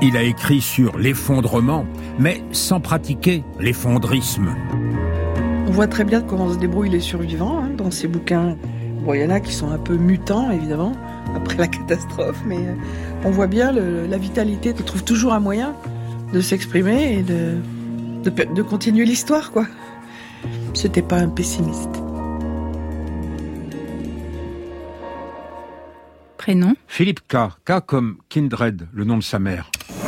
Il a écrit sur l'effondrement, mais sans pratiquer l'effondrisme. On voit très bien comment se débrouillent les survivants dans ces bouquins. Bon, il y en a qui sont un peu mutants, évidemment, après la catastrophe, mais on voit bien la vitalité. On trouve toujours un moyen de s'exprimer et de continuer l'histoire, quoi. C'était pas un pessimiste. Prénom ? Philippe K. K comme Kindred, le nom de sa mère.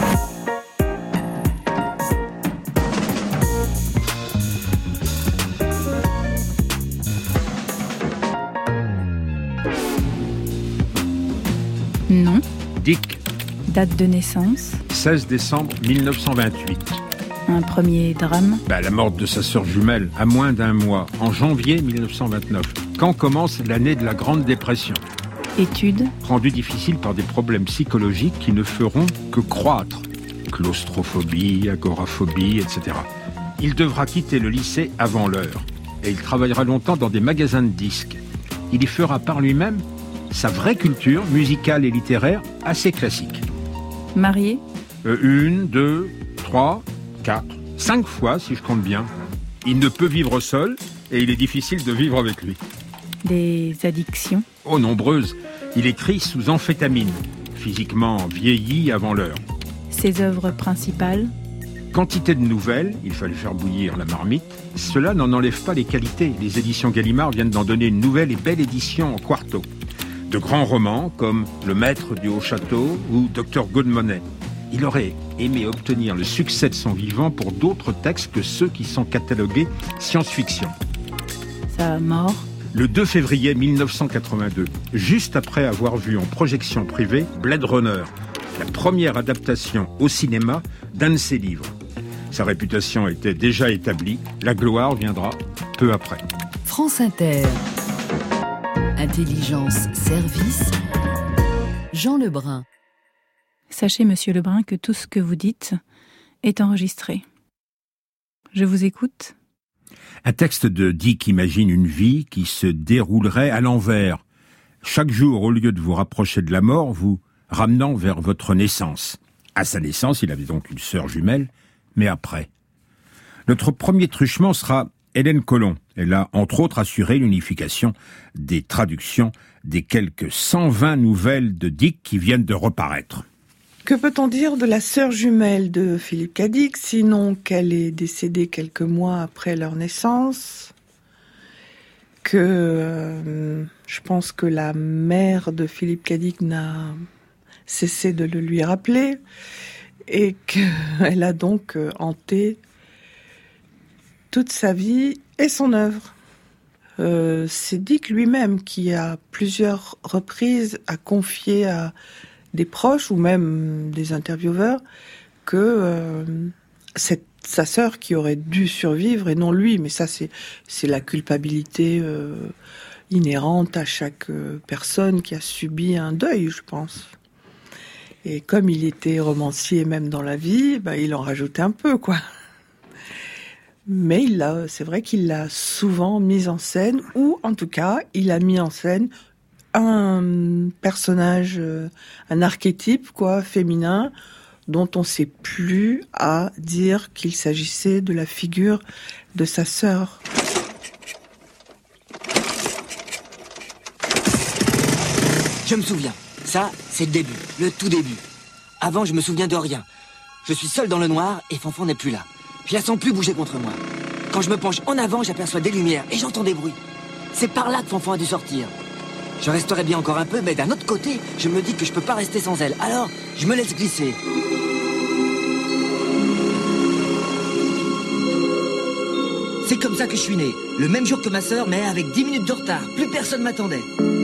Nom ? Dick. Date de naissance ? 16 décembre 1928. Un premier drame ? La mort de sa sœur jumelle, à moins d'un mois, en janvier 1929. Quand commence l'année de la Grande Dépression ? Études ? Rendu difficile par des problèmes psychologiques qui ne feront que croître. Claustrophobie, agoraphobie, etc. Il devra quitter le lycée avant l'heure. Et il travaillera longtemps dans des magasins de disques. Il y fera par lui-même sa vraie culture musicale et littéraire assez classique. Marié ? 1, 2, 3, 4, 5 fois si je compte bien. Il ne peut vivre seul et il est difficile de vivre avec lui. Des addictions ? Oh, nombreuses. Il écrit sous amphétamine, physiquement vieilli avant l'heure. Ses œuvres principales ? Quantité de nouvelles, il fallait faire bouillir la marmite. Cela n'en enlève pas les qualités. Les éditions Gallimard viennent d'en donner une nouvelle et belle édition en quarto. De grands romans comme Le Maître du Haut-Château ou Dr Godmoney. Il aurait aimé obtenir le succès de son vivant pour d'autres textes que ceux qui sont catalogués science-fiction. Sa mort ? Le 2 février 1982, juste après avoir vu en projection privée Blade Runner, la première adaptation au cinéma d'un de ses livres. Sa réputation était déjà établie, la gloire viendra peu après. France Inter. Intelligence, service. Jean Lebrun. Sachez, monsieur Lebrun, que tout ce que vous dites est enregistré. Je vous écoute. Un texte de Dick imagine une vie qui se déroulerait à l'envers. Chaque jour, au lieu de vous rapprocher de la mort, vous ramenant vers votre naissance. À sa naissance, il avait donc une sœur jumelle, mais après. Notre premier truchement sera Hélène Colomb. Elle a, entre autres, assuré l'unification des traductions des quelques 120 nouvelles de Dick qui viennent de reparaître. Que peut-on dire de la sœur jumelle de Philippe K. Dick, sinon qu'elle est décédée quelques mois après leur naissance, que je pense que la mère de Philippe K. Dick n'a cessé de le lui rappeler, et qu'elle a donc hanté toute sa vie et son œuvre. C'est Dick lui-même qui, à plusieurs reprises, a confié à des proches ou même des intervieweurs que c'est sa sœur qui aurait dû survivre et non lui. Mais ça, c'est la culpabilité inhérente à chaque personne qui a subi un deuil, je pense. Et comme il était romancier même dans la vie, il en rajoutait un peu, quoi. Mais c'est vrai qu'il l'a souvent mise en scène, ou en tout cas, il a mis en scène un personnage, un archétype, féminin, dont on ne sait plus à dire qu'il s'agissait de la figure de sa sœur. Je me souviens. Ça, c'est le début, le tout début. Avant, je me souviens de rien. Je suis seul dans le noir et Fanfan n'est plus là. Je la sens plus bouger contre moi. Quand je me penche en avant, j'aperçois des lumières et j'entends des bruits. C'est par là que Fanfan a dû sortir. Je resterai bien encore un peu, mais d'un autre côté, je me dis que je peux pas rester sans elle. Alors, je me laisse glisser. C'est comme ça que je suis né. Le même jour que ma sœur, mais avec 10 minutes de retard. Plus personne m'attendait.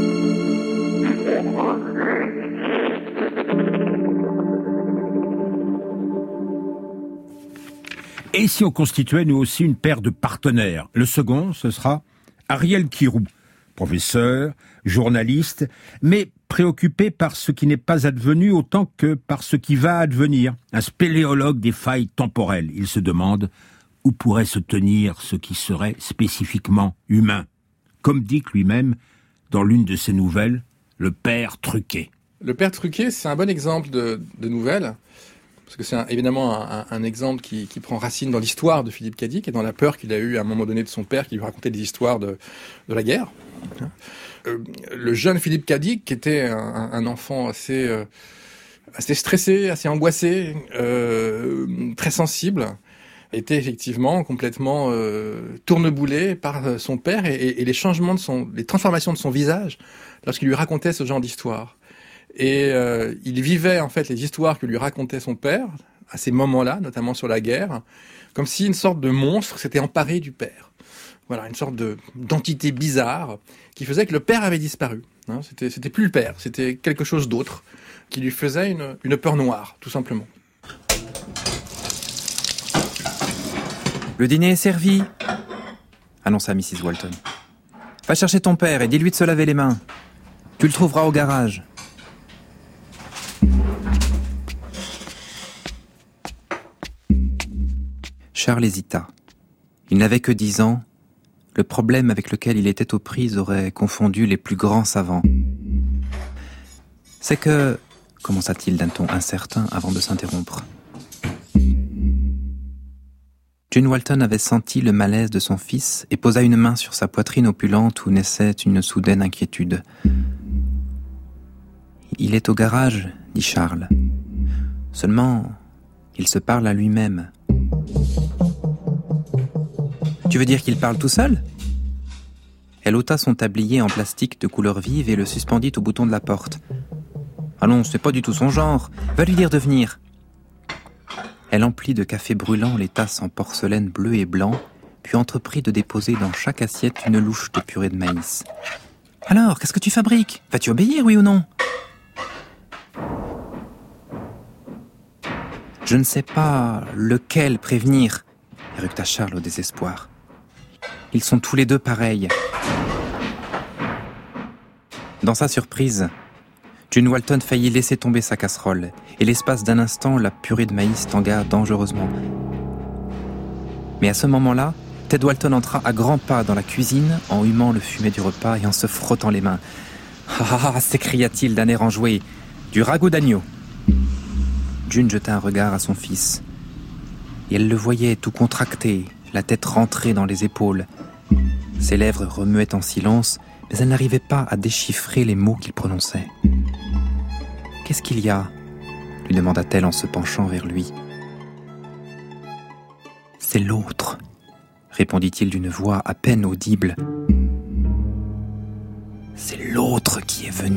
Et si on constituait nous aussi une paire de partenaires ? Le second, ce sera Ariel Kirou, professeur, journaliste, mais préoccupé par ce qui n'est pas advenu autant que par ce qui va advenir. Un spéléologue des failles temporelles. Il se demande où pourrait se tenir ce qui serait spécifiquement humain. Comme dit lui-même dans l'une de ses nouvelles, Le Père Truqué. Le Père Truqué, c'est un bon exemple de nouvelle. parce que c'est évidemment un exemple qui prend racine dans l'histoire de Philippe Cadic et dans la peur qu'il a eue à un moment donné de son père qui lui racontait des histoires de la guerre. Le jeune Philippe Cadic, qui était un enfant assez stressé, assez angoissé, très sensible, était effectivement complètement tourneboulé par son père et les changements les transformations de son visage lorsqu'il lui racontait ce genre d'histoire. Et il vivait en fait les histoires que lui racontait son père à ces moments-là, notamment sur la guerre, comme si une sorte de monstre s'était emparé du père. Voilà, une sorte d'entité bizarre qui faisait que le père avait disparu. Hein, c'était plus le père, c'était quelque chose d'autre qui lui faisait une peur noire, tout simplement. Le dîner est servi, annonça Mrs. Walton. Va chercher ton père et dis-lui de se laver les mains. Tu le trouveras au garage. Charles hésita. Il n'avait que 10 ans. Le problème avec lequel il était aux prises aurait confondu les plus grands savants. C'est que, commença-t-il d'un ton incertain avant de s'interrompre. June Walton avait senti le malaise de son fils et posa une main sur sa poitrine opulente où naissait une soudaine inquiétude. « Il est au garage, » dit Charles. « Seulement, il se parle à lui-même. » « Tu veux dire qu'il parle tout seul ?» Elle ôta son tablier en plastique de couleur vive et le suspendit au bouton de la porte. « Ah non, c'est pas du tout son genre. Va lui dire de venir. » Elle emplit de café brûlant les tasses en porcelaine bleu et blanc, puis entreprit de déposer dans chaque assiette une louche de purée de maïs. « Alors, qu'est-ce que tu fabriques ? Vas-tu obéir, oui ou non ?»« Je ne sais pas lequel prévenir, » éructa Charles au désespoir. « Ils sont tous les deux pareils. » Dans sa surprise, June Walton faillit laisser tomber sa casserole, et l'espace d'un instant, la purée de maïs tangua dangereusement. Mais à ce moment-là, Ted Walton entra à grands pas dans la cuisine, en humant le fumet du repas et en se frottant les mains. « Ah !» s'écria-t-il d'un air enjoué. « Du ragoût d'agneau !» June jeta un regard à son fils. Et elle le voyait tout contracté, la tête rentrée dans les épaules. Ses lèvres remuaient en silence, mais elle n'arrivait pas à déchiffrer les mots qu'il prononçait. « Qu'est-ce qu'il y a ?» lui demanda-t-elle en se penchant vers lui. « C'est l'autre », répondit-il d'une voix à peine audible. « C'est l'autre qui est venu. »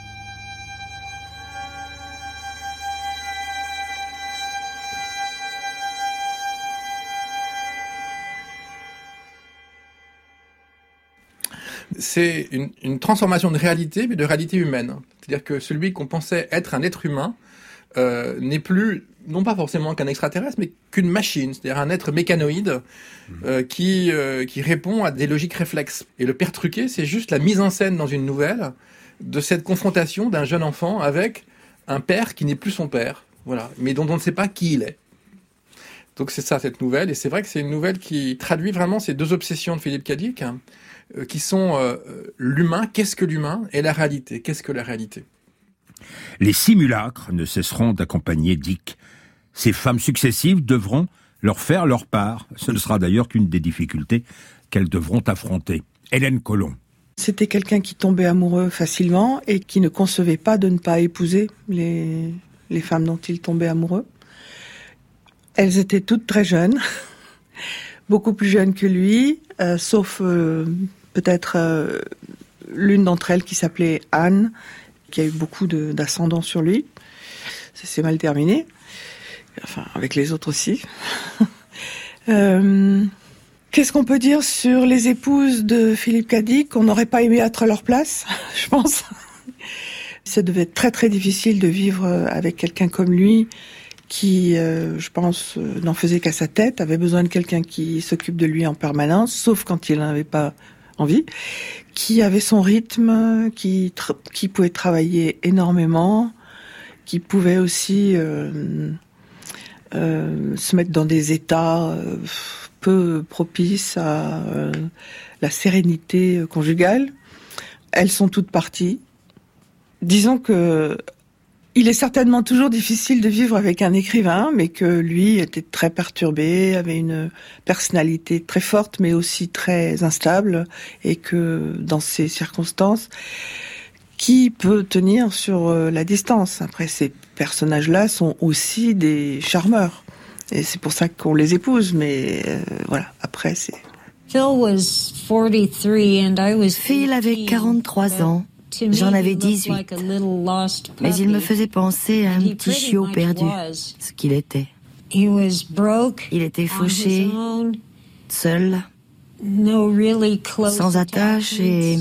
C'est une transformation de réalité, mais de réalité humaine. C'est-à-dire que celui qu'on pensait être un être humain n'est plus, non pas forcément qu'un extraterrestre, mais qu'une machine, c'est-à-dire un être mécanoïde qui répond à des logiques réflexes. Et le père truqué, c'est juste la mise en scène dans une nouvelle de cette confrontation d'un jeune enfant avec un père qui n'est plus son père, voilà, mais dont on ne sait pas qui il est. Donc c'est ça, cette nouvelle, et c'est vrai que c'est une nouvelle qui traduit vraiment ces deux obsessions de Philippe Cadic, qui sont l'humain, qu'est-ce que l'humain, et la réalité, qu'est-ce que la réalité. Les simulacres ne cesseront d'accompagner Dick. Ces femmes successives devront leur faire leur part. Ce ne sera d'ailleurs qu'une des difficultés qu'elles devront affronter. Hélène Colomb. C'était quelqu'un qui tombait amoureux facilement et qui ne concevait pas de ne pas épouser les femmes dont il tombait amoureux. Elles étaient toutes très jeunes, beaucoup plus jeunes que lui, sauf peut-être l'une d'entre elles qui s'appelait Anne, qui a eu beaucoup d'ascendant sur lui. Ça s'est mal terminé. Enfin, avec les autres aussi. Qu'est-ce qu'on peut dire sur les épouses de Philippe Cadic ? On n'aurait pas aimé être à leur place, je pense. Ça devait être très très difficile de vivre avec quelqu'un comme lui, qui, je pense, n'en faisait qu'à sa tête, avait besoin de quelqu'un qui s'occupe de lui en permanence, sauf quand il n'en avait pas envie, qui avait son rythme, qui pouvait travailler énormément, qui pouvait aussi se mettre dans des états peu propices à la sérénité conjugale. Elles sont toutes parties. Disons que Il est certainement toujours difficile de vivre avec un écrivain, mais que lui était très perturbé, avait une personnalité très forte, mais aussi très instable, et que dans ces circonstances, qui peut tenir sur la distance? Après, ces personnages-là sont aussi des charmeurs, et c'est pour ça qu'on les épouse, mais voilà, après c'est... Phil avait 43 ans. J'en avais 18. Mais il me faisait penser à un petit chiot perdu, ce qu'il était. Il était fauché, seul, sans attache et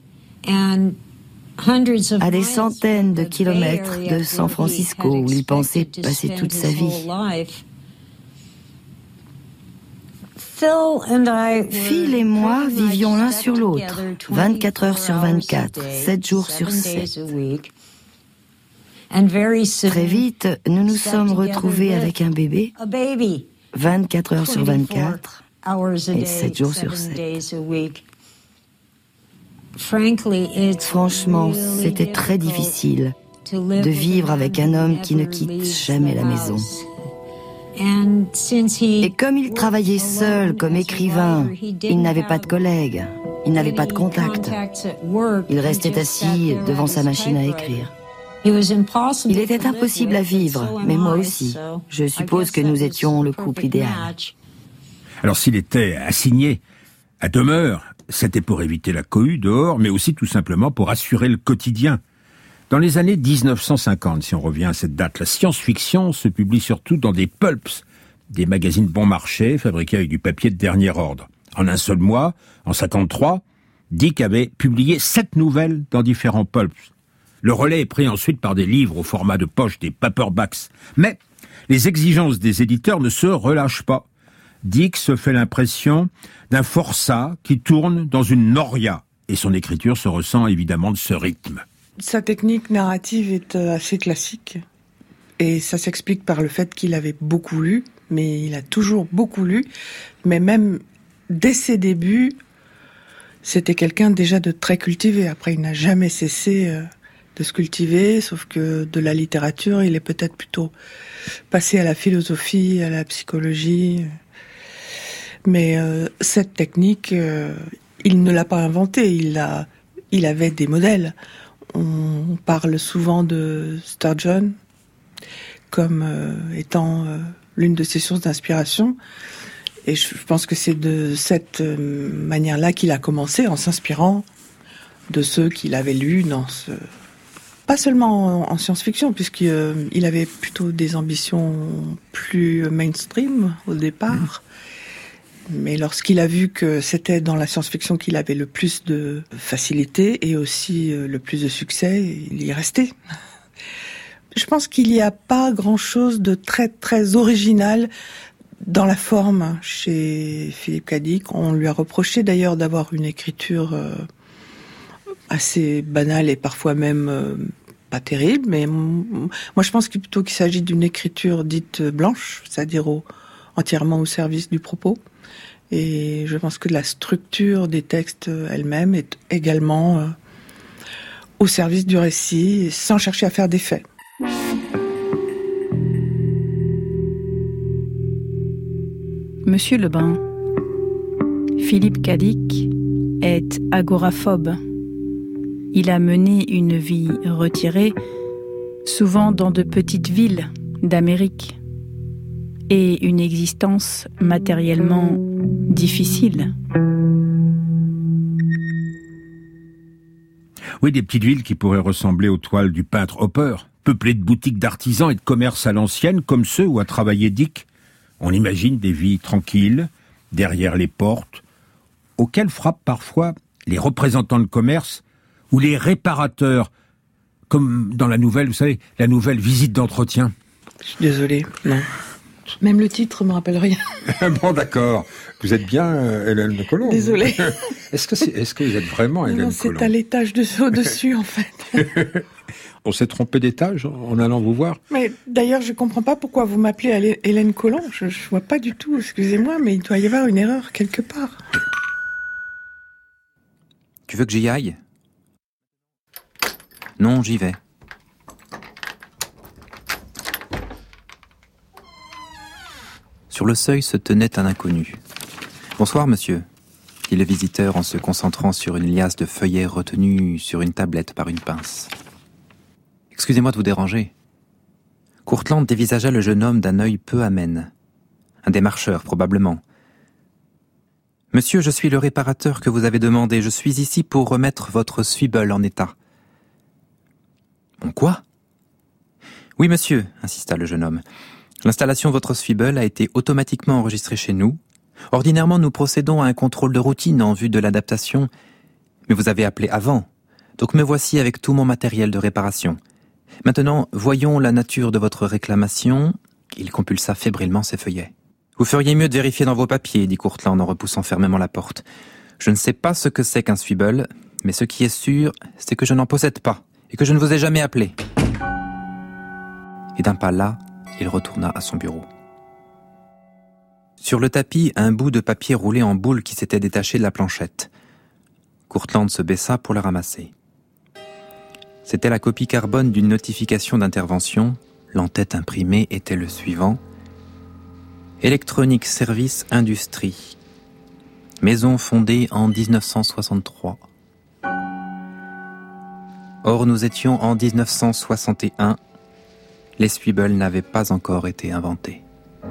à des centaines de kilomètres de San Francisco où il pensait passer toute sa vie. Phil et moi vivions l'un sur l'autre, 24 heures sur 24, 7 jours sur 7. Très vite, nous nous sommes retrouvés avec un bébé, 24 heures sur 24 et 7 jours sur 7. Franchement, c'était très difficile de vivre avec un homme qui ne quitte jamais la maison. Et comme il travaillait seul comme écrivain, il n'avait pas de collègues, il n'avait pas de contact. Il restait assis devant sa machine à écrire. Il était impossible à vivre, mais moi aussi. Je suppose que nous étions le couple idéal. Alors s'il était assigné à demeure, c'était pour éviter la cohue dehors, mais aussi tout simplement pour assurer le quotidien. Dans les années 1950, si on revient à cette date, la science-fiction se publie surtout dans des pulps, des magazines bon marché fabriqués avec du papier de dernier ordre. En un seul mois, en 1953, Dick avait publié 7 nouvelles dans différents pulps. Le relais est pris ensuite par des livres au format de poche, des paperbacks. Mais les exigences des éditeurs ne se relâchent pas. Dick se fait l'impression d'un forçat qui tourne dans une noria, et son écriture se ressent évidemment de ce rythme. Sa technique narrative est assez classique, et ça s'explique par le fait qu'il avait beaucoup lu, mais il a toujours beaucoup lu, mais même dès ses débuts, c'était quelqu'un déjà de très cultivé. Après, il n'a jamais cessé de se cultiver, sauf que de la littérature, il est peut-être plutôt passé à la philosophie, à la psychologie. Mais cette technique, il ne l'a pas inventée, il avait des modèles. On parle souvent de Sturgeon comme étant l'une de ses sources d'inspiration. Et je pense que c'est de cette manière-là qu'il a commencé, en s'inspirant de ceux qu'il avait lus pas seulement en science-fiction, puisqu'il avait plutôt des ambitions plus mainstream au départ. Mais lorsqu'il a vu que c'était dans la science-fiction qu'il avait le plus de facilité et aussi le plus de succès, il y est resté. Je pense qu'il n'y a pas grand-chose de très très original dans la forme chez Philippe K. Dick. On lui a reproché d'ailleurs d'avoir une écriture assez banale et parfois même pas terrible, mais moi je pense plutôt qu'il s'agit d'une écriture dite blanche, c'est-à-dire entièrement au service du propos. Et je pense que la structure des textes elle-même est également au service du récit, sans chercher à faire d'effet. Monsieur Lebrun, Philippe K. Dick est agoraphobe. Il a mené une vie retirée, souvent dans de petites villes d'Amérique, et une existence matériellement difficile. Oui, des petites villes qui pourraient ressembler aux toiles du peintre Hopper, peuplées de boutiques d'artisans et de commerces à l'ancienne, comme ceux où a travaillé Dick. On imagine des vies tranquilles, derrière les portes, auxquelles frappent parfois les représentants de commerce ou les réparateurs, comme dans la nouvelle, vous savez, la nouvelle Visite d'entretien. Je suis désolée, non. Même le titre me rappelle rien. Bon, d'accord. Vous êtes bien Hélène Colomb. Désolée. Est-ce que vous êtes vraiment Hélène Colomb? C'est à l'étage au-dessus, en fait. On s'est trompé d'étage en allant vous voir. Mais d'ailleurs, je comprends pas pourquoi vous m'appelez Hélène Colomb. Je vois pas du tout, excusez-moi, mais il doit y avoir une erreur quelque part. Tu veux que j'y aille? Non, j'y vais. Sur le seuil se tenait un inconnu. « Bonsoir, monsieur », dit le visiteur en se concentrant sur une liasse de feuillets retenus sur une tablette par une pince. « Excusez-moi de vous déranger. » Courtland dévisagea le jeune homme d'un œil peu amène. Un démarcheur, probablement. « Monsieur, je suis le réparateur que vous avez demandé. Je suis ici pour remettre votre Swible en état. »« Mon quoi ?»« Oui, monsieur, » insista le jeune homme. « L'installation de votre Swible a été automatiquement enregistrée chez nous. Ordinairement, nous procédons à un contrôle de routine en vue de l'adaptation. Mais vous avez appelé avant, donc me voici avec tout mon matériel de réparation. Maintenant, voyons la nature de votre réclamation. » Il compulsa fébrilement ses feuillets. « Vous feriez mieux de vérifier dans vos papiers, » dit Courtland en repoussant fermement la porte. « Je ne sais pas ce que c'est qu'un Swible, mais ce qui est sûr, c'est que je n'en possède pas, et que je ne vous ai jamais appelé. » Et d'un pas là, il retourna à son bureau. Sur le tapis, un bout de papier roulé en boule qui s'était détaché de la planchette. Courtland se baissa pour le ramasser. C'était la copie carbone d'une notification d'intervention. L'en-tête imprimée était le suivant. Electronic Service Industrie. Maison fondée en 1963. Or, nous étions en 1961. Les Swible n'avaient pas encore été inventés.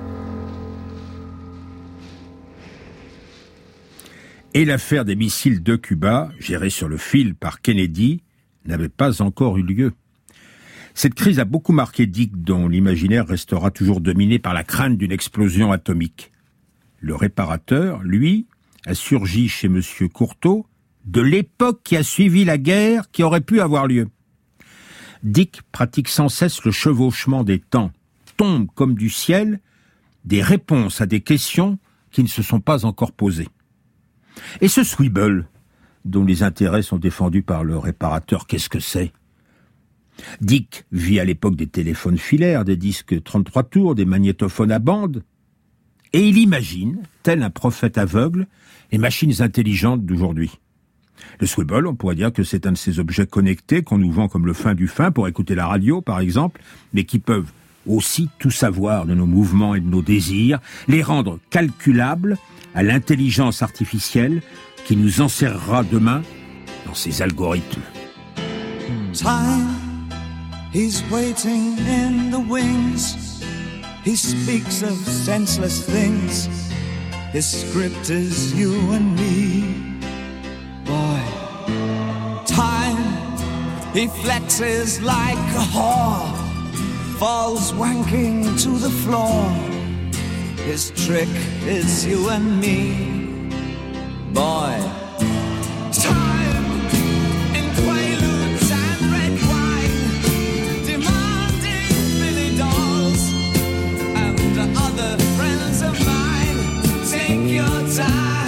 Et l'affaire des missiles de Cuba, gérée sur le fil par Kennedy, n'avait pas encore eu lieu. Cette crise a beaucoup marqué Dick, dont l'imaginaire restera toujours dominé par la crainte d'une explosion atomique. Le réparateur, lui, a surgi chez M. Courtauld de l'époque qui a suivi la guerre qui aurait pu avoir lieu. Dick pratique sans cesse le chevauchement des temps, tombe comme du ciel des réponses à des questions qui ne se sont pas encore posées. Et ce Swible, dont les intérêts sont défendus par le réparateur, qu'est-ce que c'est ? Dick vit à l'époque des téléphones filaires, des disques 33 tours, des magnétophones à bande, et il imagine, tel un prophète aveugle, les machines intelligentes d'aujourd'hui. Le Swible, on pourrait dire que c'est un de ces objets connectés qu'on nous vend comme le fin du fin pour écouter la radio, par exemple, mais qui peuvent aussi tout savoir de nos mouvements et de nos désirs, les rendre calculables à l'intelligence artificielle qui nous enserrera demain dans ses algorithmes. Time, he's waiting in the wings. He speaks of senseless things. His script is you and me. Boy, time, he flexes like a whore, falls wanking to the floor. His trick is you and me. Boy, time, in quaaludes and red wine, demanding Billy dolls and other friends of mine. Take your time.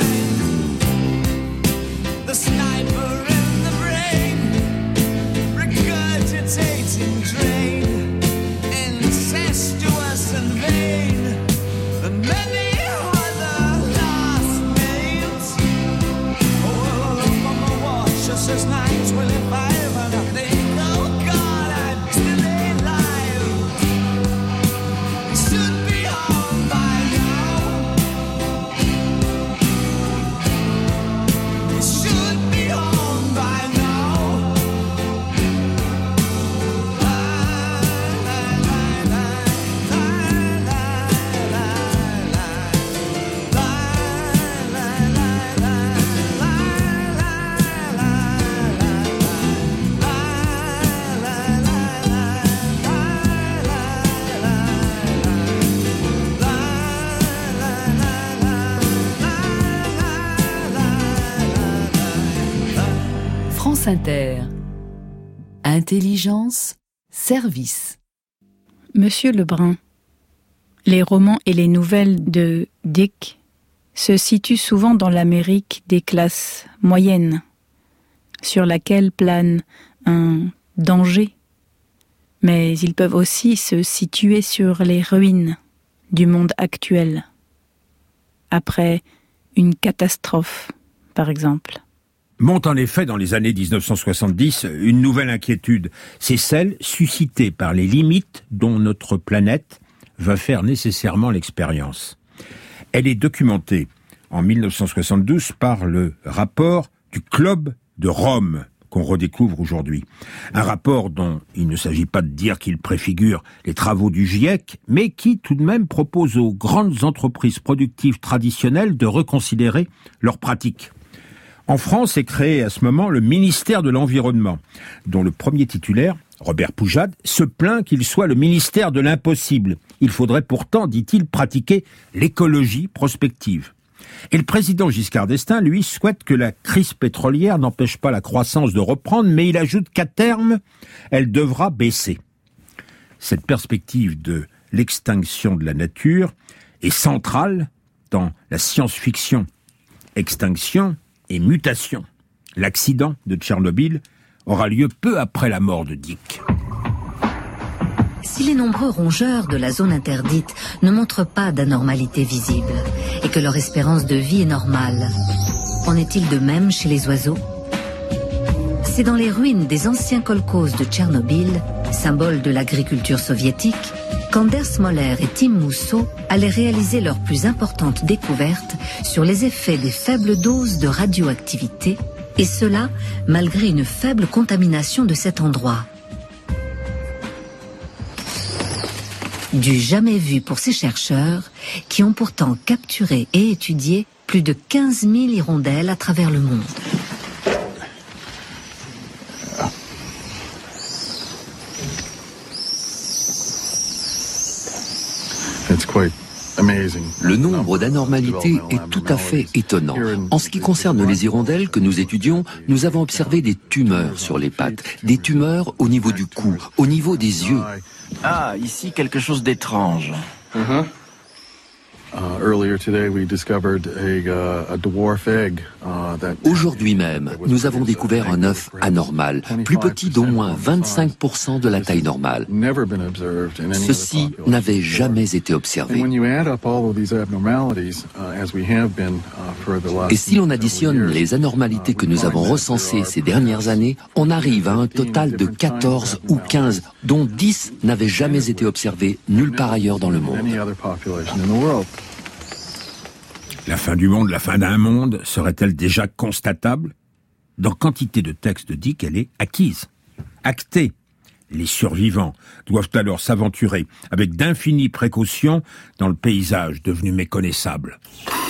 The sniper in the brain, regurgitating drain, incestuous and vain, and many other last names. Oh, look on my watch, it says 9:25, and I think, oh God, I'm still alive. It should be home by now. It should be home by now. France Inter. Intelligence, service. Monsieur Lebrun, les romans et les nouvelles de Dick se situent souvent dans l'Amérique des classes moyennes, sur laquelle plane un danger, mais ils peuvent aussi se situer sur les ruines du monde actuel, après une catastrophe, par exemple. Monte en effet dans les années 1970 une nouvelle inquiétude, c'est celle suscitée par les limites dont notre planète va faire nécessairement l'expérience. Elle est documentée en 1972 par le rapport du Club de Rome, qu'on redécouvre aujourd'hui. Un rapport dont il ne s'agit pas de dire qu'il préfigure les travaux du GIEC, mais qui tout de même propose aux grandes entreprises productives traditionnelles de reconsidérer leurs pratiques. En France est créé à ce moment le ministère de l'Environnement, dont le premier titulaire, Robert Poujade, se plaint qu'il soit le ministère de l'impossible. Il faudrait pourtant, dit-il, pratiquer l'écologie prospective. Et le président Giscard d'Estaing, lui, souhaite que la crise pétrolière n'empêche pas la croissance de reprendre, mais il ajoute qu'à terme, elle devra baisser. Cette perspective de l'extinction de la nature est centrale dans la science-fiction. Extinction et mutation. L'accident de Tchernobyl aura lieu peu après la mort de Dick. Si les nombreux rongeurs de la zone interdite ne montrent pas d'anormalité visible et que leur espérance de vie est normale, en est-il de même chez les oiseaux? C'est dans les ruines des anciens kolkhozes de Tchernobyl, symbole de l'agriculture soviétique, qu'Anders Moller et Tim Mousseau allaient réaliser leur plus importante découverte sur les effets des faibles doses de radioactivité, et cela malgré une faible contamination de cet endroit. Du jamais vu pour ces chercheurs, qui ont pourtant capturé et étudié plus de 15 000 hirondelles à travers le monde. Le nombre d'anormalités est tout à fait étonnant. En ce qui concerne les hirondelles que nous étudions, nous avons observé des tumeurs sur les pattes, des tumeurs au niveau du cou, au niveau des yeux. Ah, ici quelque chose d'étrange. Aujourd'hui même, nous avons découvert un œuf anormal, plus petit d'au moins 25% de la taille normale. Ceci n'avait jamais été observé. Et si l'on additionne les anormalités que nous avons recensées ces dernières années, on arrive à un total de 14 ou 15, dont 10 n'avaient jamais été observés nulle part ailleurs dans le monde. La fin du monde, la fin d'un monde, serait-elle déjà constatable? Dans quantité de textes dit qu'elle est acquise, actée. Les survivants doivent alors s'aventurer avec d'infinies précautions dans le paysage devenu méconnaissable.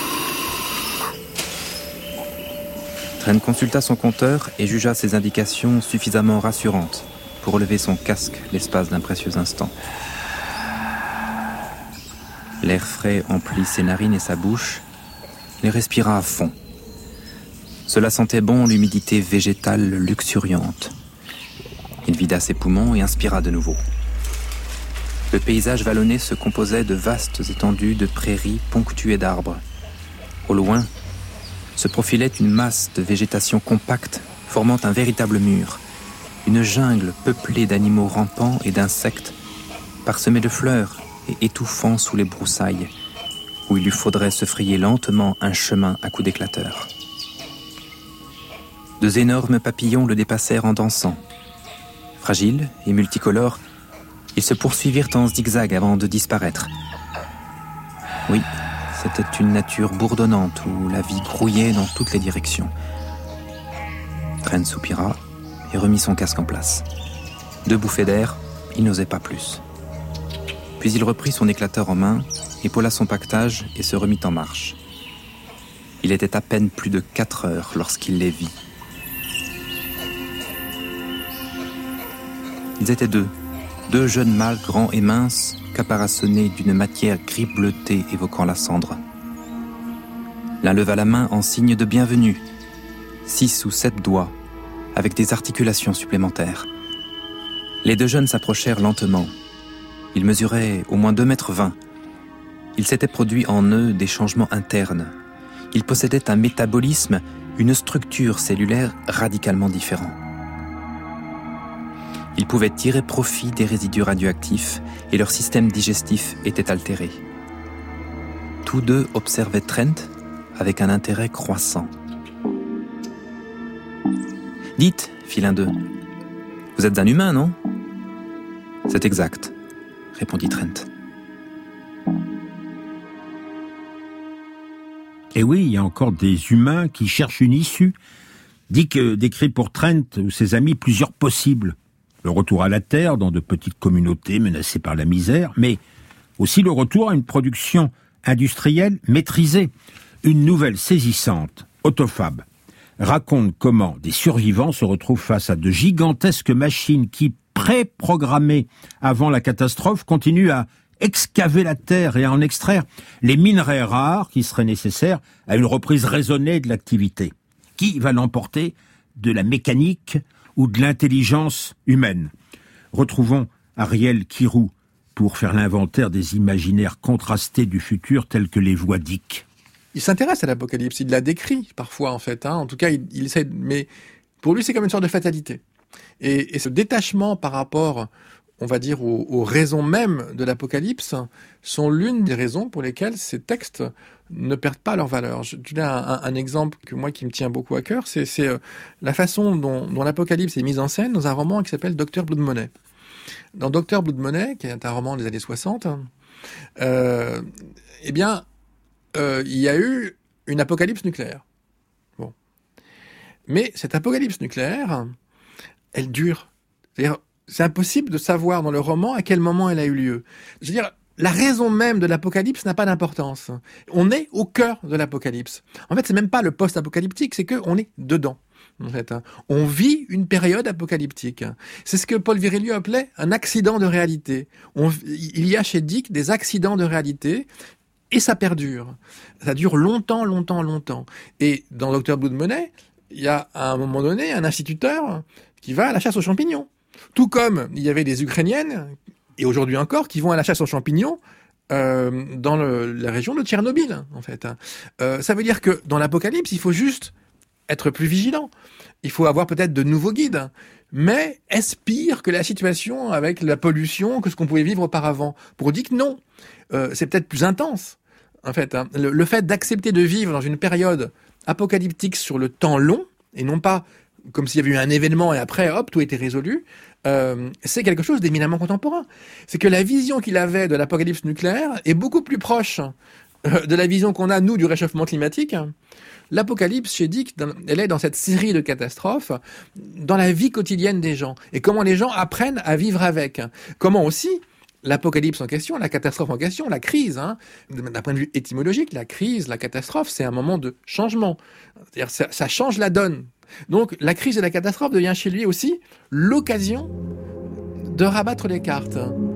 Trent consulta son compteur et jugea ses indications suffisamment rassurantes pour relever son casque l'espace d'un précieux instant. L'air frais emplit ses narines et sa bouche. Il respira à fond. Cela sentait bon l'humidité végétale luxuriante. Il vida ses poumons et inspira de nouveau. Le paysage vallonné se composait de vastes étendues de prairies ponctuées d'arbres. Au loin, se profilait une masse de végétation compacte formant un véritable mur, une jungle peuplée d'animaux rampants et d'insectes, parsemée de fleurs et étouffant sous les broussailles, où il lui faudrait se frayer lentement un chemin à coups d'éclateur. Deux énormes papillons le dépassèrent en dansant. Fragiles et multicolores, ils se poursuivirent en zigzag avant de disparaître. Oui, c'était une nature bourdonnante où la vie grouillait dans toutes les directions. Trent soupira et remit son casque en place. 2 bouffées d'air, il n'osait pas plus. Puis il reprit son éclateur en main, épaula son pactage et se remit en marche. Il était à peine plus de 4 heures lorsqu'il les vit. Ils étaient deux jeunes mâles grands et minces, caparaçonnés d'une matière gris bleuté évoquant la cendre. L'un leva la main en signe de bienvenue, 6 ou 7 doigts, avec des articulations supplémentaires. Les 2 jeunes s'approchèrent lentement. Ils mesuraient au moins 2,20 mètres. Il s'était produit en eux des changements internes. Ils possédaient un métabolisme, une structure cellulaire radicalement différents. Ils pouvaient tirer profit des résidus radioactifs et leur système digestif était altéré. Tous 2 observaient Trent avec un intérêt croissant. « Dites, fit l'un d'eux, vous êtes un humain, non ?»« C'est exact, » répondit Trent. Et oui, il y a encore des humains qui cherchent une issue. Dick décrit pour Trent ou ses amis plusieurs possibles. Le retour à la terre dans de petites communautés menacées par la misère, mais aussi le retour à une production industrielle maîtrisée. Une nouvelle saisissante, Autofab, raconte comment des survivants se retrouvent face à de gigantesques machines qui, pré-programmées avant la catastrophe, continuent à excaver la terre et à en extraire les minerais rares qui seraient nécessaires à une reprise raisonnée de l'activité. Qui va l'emporter? De la mécanique ou de l'intelligence humaine? Retrouvons Ariel Kirou pour faire l'inventaire des imaginaires contrastés du futur tels que les voit Dick. Il s'intéresse à l'apocalypse, il la décrit parfois en fait. En tout cas, il essaie, mais pour lui c'est comme une sorte de fatalité. Et ce détachement par rapport, on va dire, aux raisons mêmes de l'apocalypse sont l'une des raisons pour lesquelles ces textes ne perdent pas leur valeur. Je donne un exemple qui me tient beaucoup à cœur, c'est la façon dont l'apocalypse est mise en scène dans un roman qui s'appelle Dr Blood Money. Dans Dr Blood Money, qui est un roman des années 60, il y a eu une apocalypse nucléaire. Bon. Mais cette apocalypse nucléaire, elle dure. C'est-à-dire, c'est impossible de savoir dans le roman à quel moment elle a eu lieu. Je veux dire, la raison même de l'apocalypse n'a pas d'importance. On est au cœur de l'apocalypse. En fait, c'est même pas le post-apocalyptique, c'est qu'on est dedans. En fait, on vit une période apocalyptique. C'est ce que Paul Virilio appelait un accident de réalité. Il y a chez Dick des accidents de réalité. Et ça perdure. Ça dure longtemps, longtemps, longtemps. Et dans Dr Blood Money, il y a à un moment donné un instituteur qui va à la chasse aux champignons. Tout comme il y avait des Ukrainiennes, et aujourd'hui encore, qui vont à la chasse aux champignons dans la région de Tchernobyl, en fait. Ça veut dire que dans l'apocalypse, il faut juste être plus vigilant. Il faut avoir peut-être de nouveaux guides. Mais est-ce pire que la situation avec la pollution, que ce qu'on pouvait vivre auparavant? Pour dire que non, c'est peut-être plus intense. En fait, le fait d'accepter de vivre dans une période apocalyptique sur le temps long, et non pas comme s'il y avait eu un événement et après, hop, tout était résolu, c'est quelque chose d'éminemment contemporain. C'est que la vision qu'il avait de l'apocalypse nucléaire est beaucoup plus proche de la vision qu'on a, nous, du réchauffement climatique. L'apocalypse, chez Dick, elle est dans cette série de catastrophes, dans la vie quotidienne des gens, et comment les gens apprennent à vivre avec. Comment aussi l'apocalypse en question, la catastrophe en question, la crise, d'un point de vue étymologique, la crise, la catastrophe, c'est un moment de changement. C'est-à-dire, ça change la donne. Donc, la crise et la catastrophe devient chez lui aussi l'occasion de rabattre les cartes.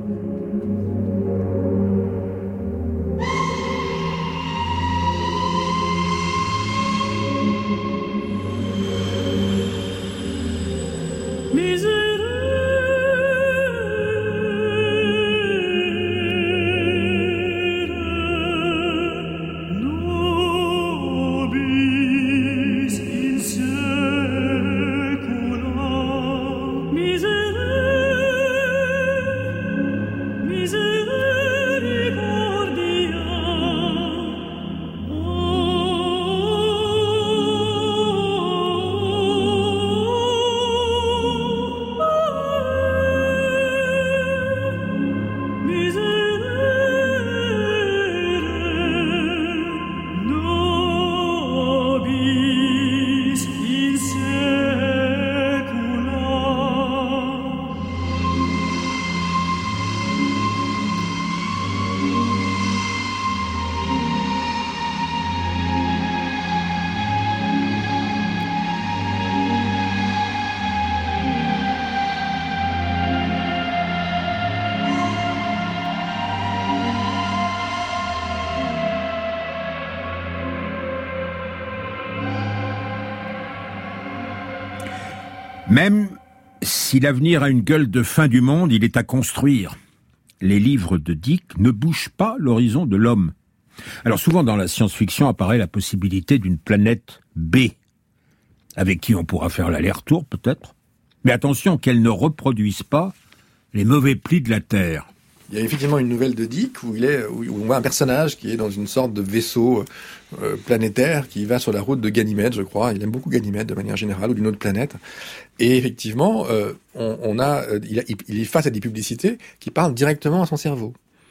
Même si l'avenir a une gueule de fin du monde, il est à construire. Les livres de Dick ne bougent pas l'horizon de l'homme. Alors souvent dans la science-fiction apparaît la possibilité d'une planète B, avec qui on pourra faire l'aller-retour peut-être. Mais attention qu'elle ne reproduise pas les mauvais plis de la Terre. Il y a effectivement une nouvelle de Dick où on voit un personnage qui est dans une sorte de vaisseau planétaire qui va sur la route de Ganymède, je crois. Il aime beaucoup Ganymède de manière générale, ou d'une autre planète. Et effectivement, il est face à des publicités qui parlent directement à son cerveau.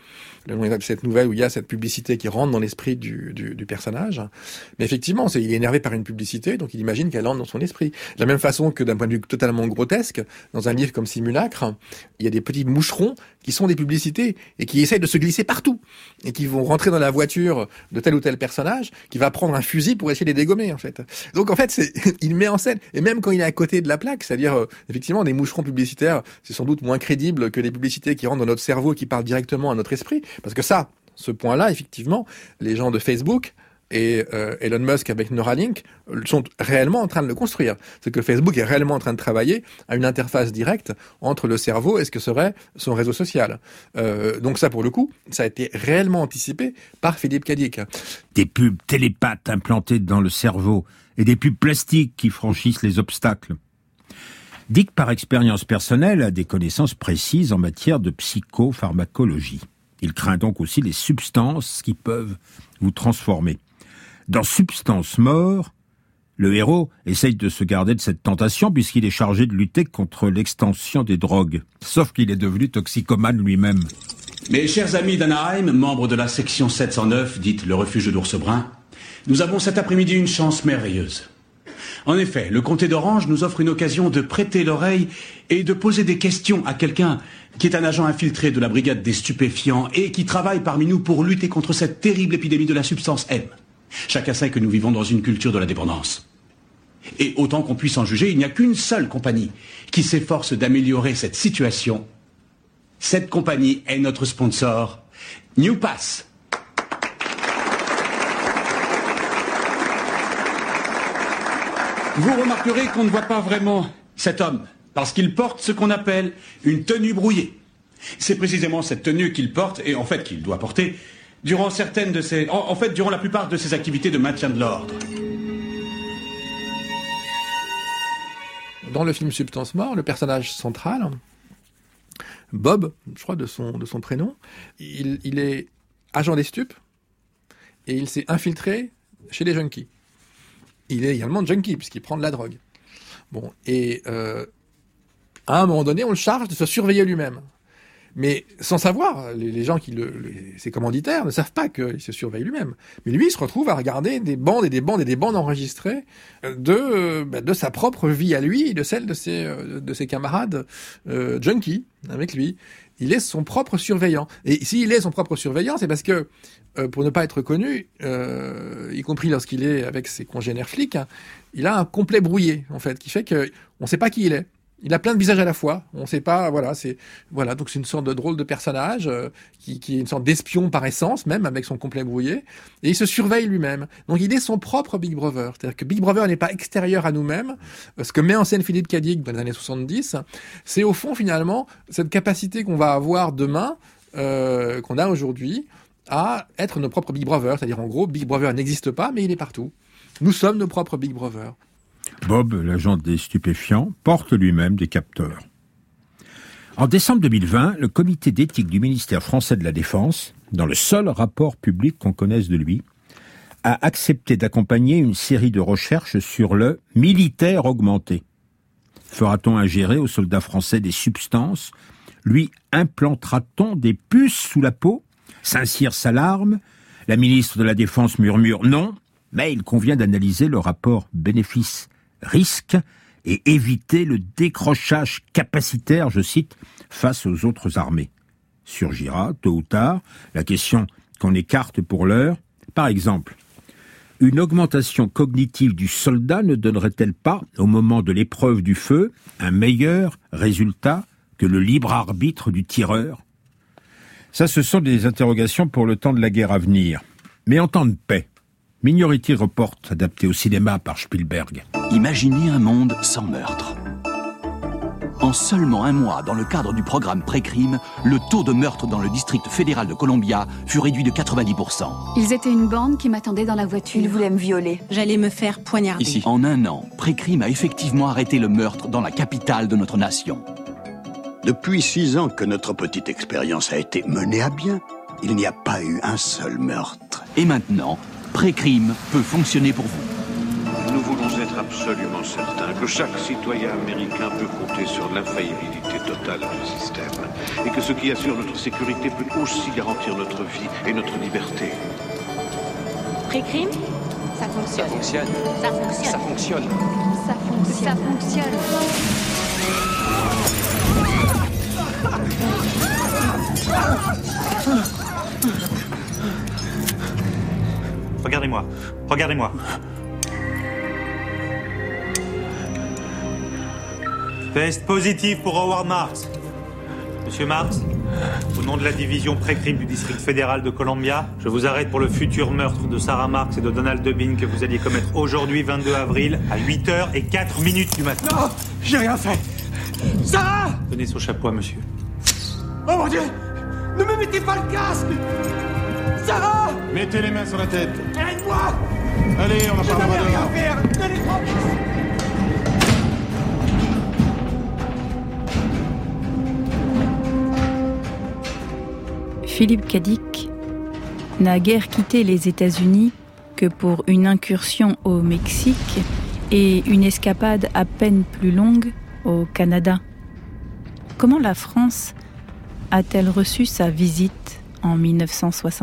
cette nouvelle où il y a cette publicité qui rentre dans l'esprit du personnage. Mais effectivement, il est énervé par une publicité, donc il imagine qu'elle entre dans son esprit. De la même façon que d'un point de vue totalement grotesque, dans un livre comme Simulacre, il y a des petits moucherons qui sont des publicités et qui essayent de se glisser partout et qui vont rentrer dans la voiture de tel ou tel personnage qui va prendre un fusil pour essayer de les dégommer, en fait. Donc, en fait, il met en scène, et même quand il est à côté de la plaque, c'est-à-dire, effectivement, des moucherons publicitaires, c'est sans doute moins crédible que les publicités qui rentrent dans notre cerveau et qui parlent directement à notre esprit. Parce que ce point-là, effectivement, les gens de Facebook et Elon Musk avec Neuralink sont réellement en train de le construire. C'est que Facebook est réellement en train de travailler à une interface directe entre le cerveau et ce que serait son réseau social. Donc ça, pour le coup, ça a été réellement anticipé par Philippe Cadic. Des pubs télépathes implantées dans le cerveau et des pubs plastiques qui franchissent les obstacles. Dick, par expérience personnelle, a des connaissances précises en matière de psychopharmacologie. Il craint donc aussi les substances qui peuvent vous transformer. Dans Substance Mort, le héros essaye de se garder de cette tentation puisqu'il est chargé de lutter contre l'extension des drogues. Sauf qu'il est devenu toxicomane lui-même. Mes chers amis d'Anaheim, membres de la section 709, dite le refuge d'Ours Brun, nous avons cet après-midi une chance merveilleuse. En effet, le comté d'Orange nous offre une occasion de prêter l'oreille et de poser des questions à quelqu'un qui est un agent infiltré de la brigade des stupéfiants et qui travaille parmi nous pour lutter contre cette terrible épidémie de la substance M. Chacun sait que nous vivons dans une culture de la dépendance. Et autant qu'on puisse en juger, il n'y a qu'une seule compagnie qui s'efforce d'améliorer cette situation. Cette compagnie est notre sponsor, New Pass. Vous remarquerez qu'on ne voit pas vraiment cet homme, parce qu'il porte ce qu'on appelle une tenue brouillée. C'est précisément cette tenue qu'il porte, et en fait qu'il doit porter, durant durant la plupart de ses activités de maintien de l'ordre. Dans le film Substance Mort, le personnage central, Bob, je crois de son prénom, il est agent des stupes, et il s'est infiltré chez les junkies. Il est également junkie, puisqu'il prend de la drogue. Bon, et à un moment donné, on le charge de se surveiller lui-même. Mais sans savoir, les gens ses commanditaires ne savent pas qu'il se surveille lui-même. Mais lui, il se retrouve à regarder des bandes et des bandes et des bandes enregistrées de sa propre vie à lui et de celle de ses camarades junkies avec lui. Il est son propre surveillant. Et s'il est son propre surveillant, c'est parce que, pour ne pas être connu, y compris lorsqu'il est avec ses congénères flics, hein, il a un complet brouillé, en fait, qui fait qu'on ne sait pas qui il est. Il a plein de visages à la fois. On ne sait pas, donc c'est une sorte de drôle de personnage qui est une sorte d'espion par essence, même avec son complet brouillé. Et il se surveille lui-même. Donc il est son propre Big Brother. C'est-à-dire que Big Brother n'est pas extérieur à nous-mêmes. Ce que met en scène Philippe Cadic dans les années 70, c'est au fond finalement cette capacité qu'on va avoir demain, qu'on a aujourd'hui, à être nos propres Big Brother. C'est-à-dire en gros, Big Brother n'existe pas, mais il est partout. Nous sommes nos propres Big Brother. Bob, l'agent des stupéfiants, porte lui-même des capteurs. En décembre 2020, le comité d'éthique du ministère français de la Défense, dans le seul rapport public qu'on connaisse de lui, a accepté d'accompagner une série de recherches sur le militaire augmenté. Fera-t-on ingérer aux soldats français des substances? Lui implantera-t-on des puces sous la peau? Saint-Cyr s'alarme. La ministre de la Défense murmure non, mais il convient d'analyser le rapport bénéfice-risque et éviter le décrochage capacitaire, je cite, face aux autres armées. Surgira, tôt ou tard, la question qu'on écarte pour l'heure. Par exemple, une augmentation cognitive du soldat ne donnerait-elle pas, au moment de l'épreuve du feu, un meilleur résultat que le libre arbitre du tireur? Ça, ce sont des interrogations pour le temps de la guerre à venir. Mais en temps de paix, Minority Report, adapté au cinéma par Spielberg. Imaginez un monde sans meurtre. En seulement un mois, dans le cadre du programme Pré-Crime, le taux de meurtre dans le district fédéral de Columbia fut réduit de 90%. Ils étaient une bande qui m'attendait dans la voiture. Ils voulaient me violer. J'allais me faire poignarder. Ici, en un an, Pré-Crime a effectivement arrêté le meurtre dans la capitale de notre nation. Depuis 6 ans que notre petite expérience a été menée à bien, il n'y a pas eu un seul meurtre. Et maintenant, Pré-Crime peut fonctionner pour vous. Nous voulons être absolument certains que chaque citoyen américain peut compter sur l'infaillibilité totale du système et que ce qui assure notre sécurité peut aussi garantir notre vie et notre liberté. Pré-crime, ça fonctionne. Ça fonctionne. Ça fonctionne. Ça fonctionne. Ça fonctionne. Ça fonctionne. Regardez-moi. Regardez-moi. Test positif pour Howard Marks. Monsieur Marks, au nom de la division pré-crime du district fédéral de Columbia, je vous arrête pour le futur meurtre de Sarah Marks et de Donald Dubin que vous alliez commettre aujourd'hui, 22 avril, à 8h04 du matin. Non, j'ai rien fait. Sarah! Tenez son chapeau, monsieur. Oh mon Dieu! Ne me mettez pas le casque! Sarah! Mettez les mains sur la tête. Aide-moi! Allez, on en parlera Je n'avais rien dehors. faire! Tenez-moi! Philippe Cadic n'a guère quitté les États-Unis que pour une incursion au Mexique et une escapade à peine plus longue au Canada. Comment la France a-t-elle reçu sa visite en 1977 ?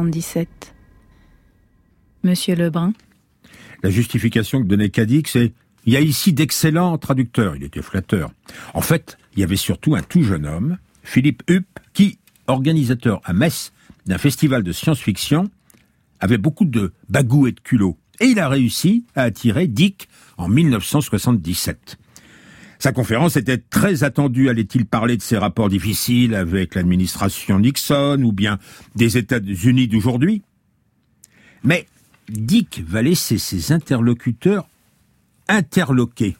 Monsieur Lebrun ? La justification que donnait Cadic, c'est « il y a ici d'excellents traducteurs ». Il était flatteur. En fait, il y avait surtout un tout jeune homme, Philippe Hupp, qui, organisateur à Metz d'un festival de science-fiction, avait beaucoup de bagou et de culot. Et il a réussi à attirer Dick en 1977. Sa conférence était très attendue. Allait-il parler de ses rapports difficiles avec l'administration Nixon ou bien des États-Unis d'aujourd'hui ? Mais Dick va laisser ses interlocuteurs interloqués.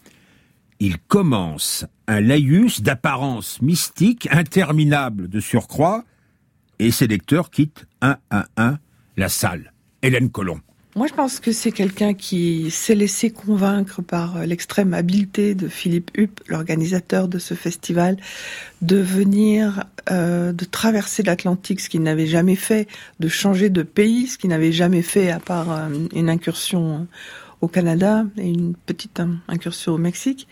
Il commence un laïus d'apparence mystique, interminable de surcroît, et ses lecteurs quittent un à un la salle. Hélène Colomb. Moi, je pense que c'est quelqu'un qui s'est laissé convaincre par l'extrême habileté de Philippe Hupp, l'organisateur de ce festival, de venir, de traverser l'Atlantique, ce qu'il n'avait jamais fait, de changer de pays, ce qu'il n'avait jamais fait, à part une incursion au Canada et une petite incursion au Mexique.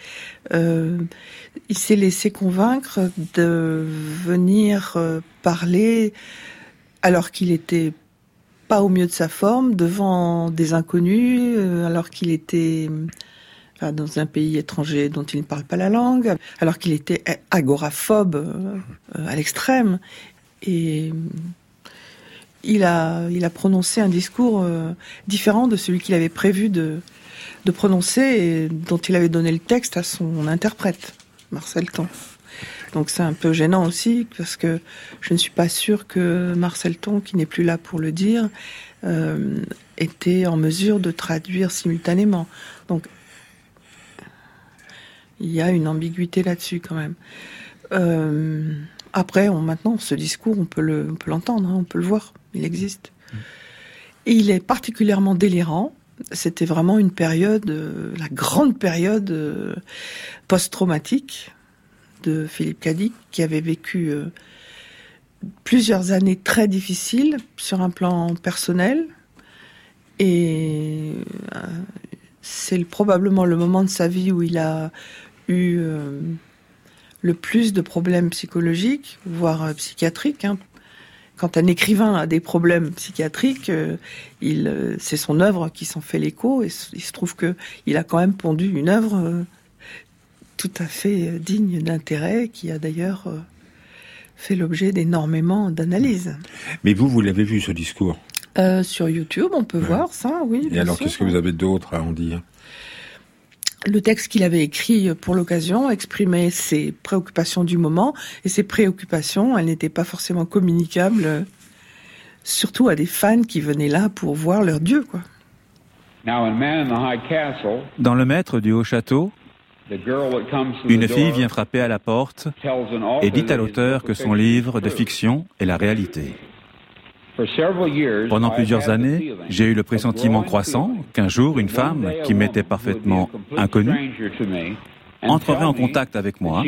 Il s'est laissé convaincre de venir parler alors qu'il était pas au mieux de sa forme, devant des inconnus, alors qu'il était dans un pays étranger dont il ne parle pas la langue, alors qu'il était agoraphobe à l'extrême. Et il a prononcé un discours différent de celui qu'il avait prévu de prononcer et dont il avait donné le texte à son interprète, Marcel Ton. Donc c'est un peu gênant aussi, parce que je ne suis pas sûre que Marcel Ton, qui n'est plus là pour le dire, était en mesure de traduire simultanément. Donc il y a une ambiguïté là-dessus quand même. Après, maintenant, ce discours, on peut l'entendre, on peut le voir, il existe. Et il est particulièrement délirant. C'était vraiment une période, la grande période post-traumatique de Philippe Cadic, qui avait vécu plusieurs années très difficiles sur un plan personnel. Et c'est probablement le moment de sa vie où il a eu le plus de problèmes psychologiques, voire psychiatriques. Quand un écrivain a des problèmes psychiatriques, c'est son œuvre qui s'en fait l'écho. Et il se trouve qu'il a quand même pondu une œuvre tout à fait digne d'intérêt, qui a d'ailleurs fait l'objet d'énormément d'analyses. Mais vous l'avez vu, ce discours ? Sur YouTube, on peut voir ça, oui. Et alors, qu'est-ce que vous avez d'autre à en dire ? Le texte qu'il avait écrit pour l'occasion exprimait ses préoccupations du moment, et ces préoccupations, elles n'étaient pas forcément communicables, surtout à des fans qui venaient là pour voir leur dieu, quoi. Dans Le Maître du Haut Château, une fille vient frapper à la porte et dit à l'auteur que son livre de fiction est la réalité. Pendant plusieurs années, j'ai eu le pressentiment croissant qu'un jour, une femme qui m'était parfaitement inconnue entrerait en contact avec moi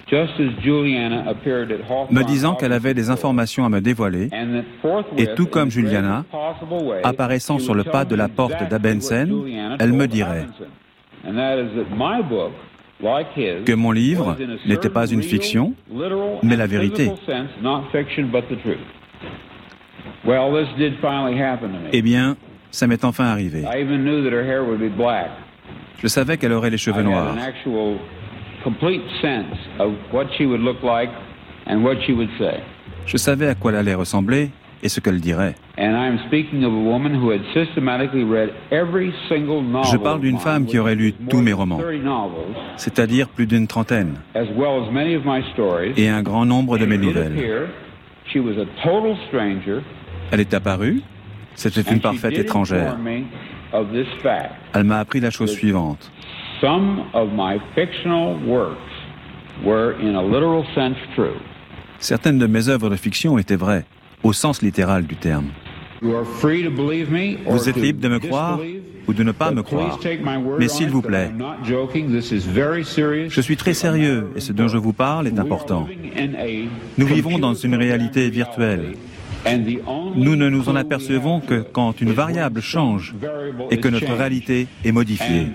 me disant qu'elle avait des informations à me dévoiler, et tout comme Juliana, apparaissant sur le pas de la porte d'Abensen, elle me dirait que mon livre n'était pas une fiction, mais la vérité. Eh bien, ça m'est enfin arrivé. Je savais qu'elle aurait les cheveux noirs. Je savais à quoi elle allait ressembler et ce qu'elle dirait. Je parle d'une femme qui aurait lu tous mes romans, c'est-à-dire plus d'une trentaine, et un grand nombre de mes nouvelles. Elle est apparue, c'était une parfaite étrangère. Elle m'a appris la chose suivante. Certaines de mes œuvres de fiction étaient vraies, au sens littéral du terme. Vous êtes libre de me croire ou de ne pas me croire. Mais s'il vous plaît, je suis très sérieux et ce dont je vous parle est important. Nous vivons dans une réalité virtuelle. Nous ne nous en apercevons que quand une variable change et que notre réalité est modifiée.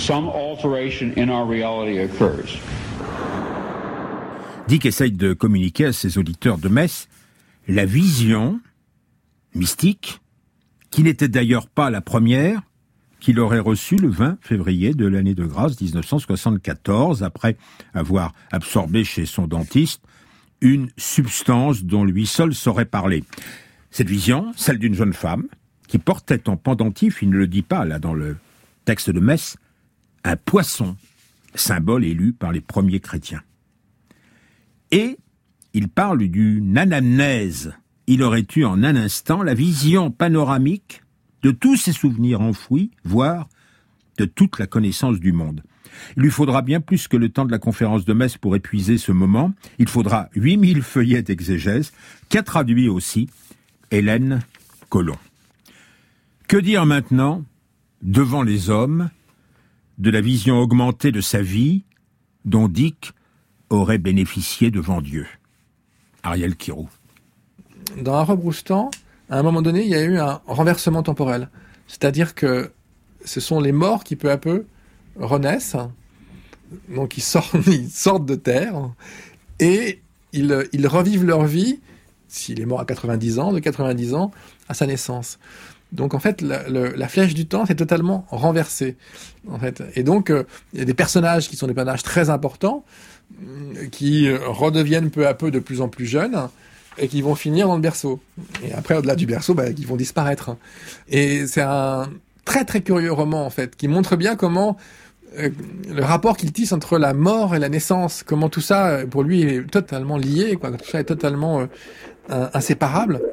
Dick essaye de communiquer à ses auditeurs de Metz la vision mystique, qui n'était d'ailleurs pas la première, qu'il aurait reçue le 20 février de l'année de grâce 1974, après avoir absorbé chez son dentiste une substance dont lui seul saurait parler. Cette vision, celle d'une jeune femme, qui portait en pendentif, il ne le dit pas là dans le texte de Metz, un poisson, symbole élu par les premiers chrétiens. Et il parle d'une anamnèse. Il aurait eu en un instant la vision panoramique de tous ses souvenirs enfouis, voire de toute la connaissance du monde. Il lui faudra bien plus que le temps de la conférence de Metz pour épuiser ce moment. Il faudra 8000 feuillets d'exégèse, qu'a traduit aussi Hélène Colomb. Que dire maintenant, devant les hommes, de la vision augmentée de sa vie, dont Dick aurait bénéficié devant Dieu? Ariel Kirou. Dans Un robe roustan, à un moment donné, il y a eu un renversement temporel. C'est-à-dire que ce sont les morts qui peu à peu renaissent, donc ils sortent de terre, et ils revivent leur vie, s'il est mort à 90 ans, de 90 ans à sa naissance. Donc en fait, la flèche du temps s'est totalement renversée. En fait. Et donc, il y a des personnages qui sont des personnages très importants, qui redeviennent peu à peu de plus en plus jeunes, et qui vont finir dans le berceau. Et après, au-delà du berceau, ils vont disparaître. Et c'est un très très curieux roman, en fait, qui montre bien comment le rapport qu'il tisse entre la mort et la naissance, comment tout ça, pour lui, est totalement lié, quoi. Tout ça est totalement inséparable.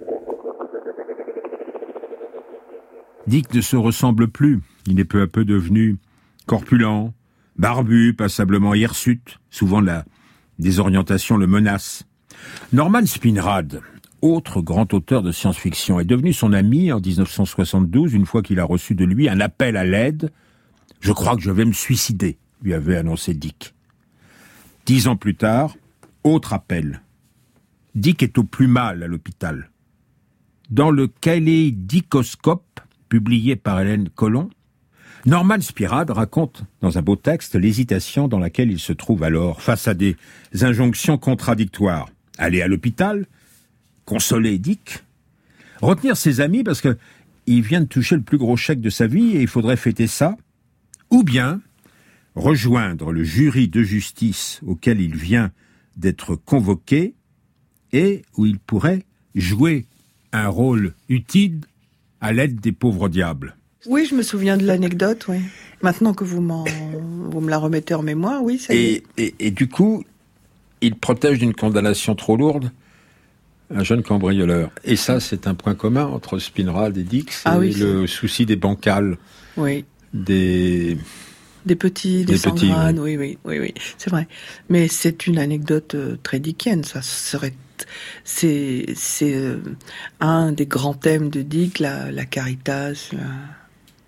Dick ne se ressemble plus. Il est peu à peu devenu corpulent, barbu, passablement hirsute. Souvent la désorientation le menace. Norman Spinrad, autre grand auteur de science-fiction, est devenu son ami en 1972, une fois qu'il a reçu de lui un appel à l'aide. « Je crois que je vais me suicider », lui avait annoncé Dick. 10 ans plus tard, autre appel. Dick est au plus mal à l'hôpital. Dans le Kaléidicoscope, publié par Hélène Colomb, Norman Spinrad raconte dans un beau texte l'hésitation dans laquelle il se trouve alors face à des injonctions contradictoires. Aller à l'hôpital, consoler Dick, retenir ses amis parce que il vient de toucher le plus gros chèque de sa vie et il faudrait fêter ça, ou bien rejoindre le jury de justice auquel il vient d'être convoqué et où il pourrait jouer un rôle utile à l'aide des pauvres diables. Oui, je me souviens de l'anecdote, oui. Maintenant que vous me la remettez en mémoire, oui, ça y est. Et du coup, il protège d'une condamnation trop lourde un jeune cambrioleur. Et ça, c'est un point commun entre Spinrad et Dick, c'est le souci des bancals. Oui. Des sangranes, oui, c'est vrai. Mais c'est une anecdote très dickienne, ça serait... C'est un des grands thèmes de Dick, la caritas.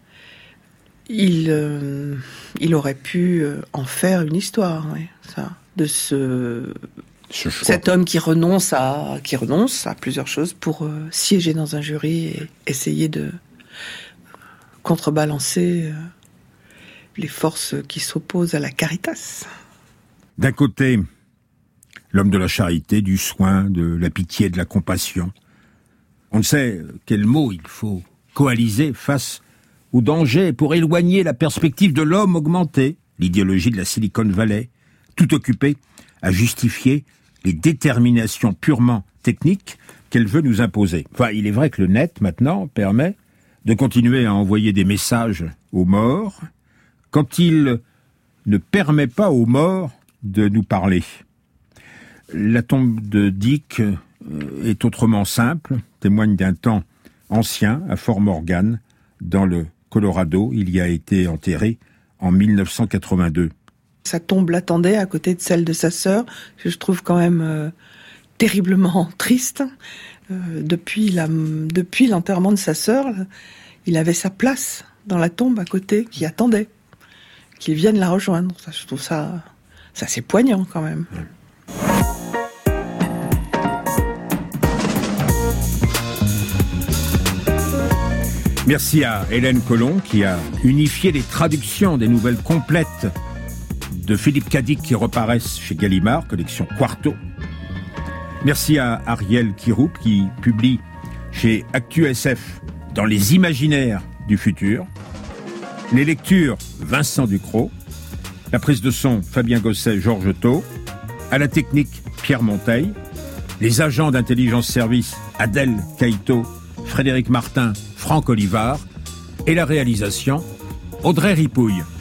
Il aurait pu en faire une histoire, oui, ça. cet homme qui renonce à plusieurs choses pour siéger dans un jury et essayer de contrebalancer les forces qui s'opposent à la Caritas. D'un côté, l'homme de la charité, du soin, de la pitié, de la compassion. On ne sait quel mot il faut coaliser face au danger pour éloigner la perspective de l'homme augmenté, l'idéologie de la Silicon Valley, tout occupé à justifier les déterminations purement techniques qu'elle veut nous imposer. Enfin, il est vrai que le net, maintenant, permet de continuer à envoyer des messages aux morts quand il ne permet pas aux morts de nous parler. La tombe de Dick est autrement simple, témoigne d'un temps ancien à Fort Morgan, dans le Colorado. Il y a été enterré en 1982. Sa tombe l'attendait à côté de celle de sa sœur, que je trouve quand même terriblement triste. Depuis l'enterrement de sa sœur, il avait sa place dans la tombe à côté, qui attendait qu'il vienne la rejoindre. Ça, je trouve ça c'est poignant quand même. Merci à Hélène Colomb qui a unifié les traductions des nouvelles complètes de Philippe Cadic qui reparaissent chez Gallimard, collection Quarto. Merci à Ariel Kiroup qui publie chez ActuSF Dans les imaginaires du futur. Les lectures Vincent Ducrot. La prise de son Fabien Gosset, Georges Thau. À la technique Pierre Monteil. Les agents d'intelligence service Adèle Caïto, Frédéric Martin, Franck Olivard. Et la réalisation Audrey Ripouille.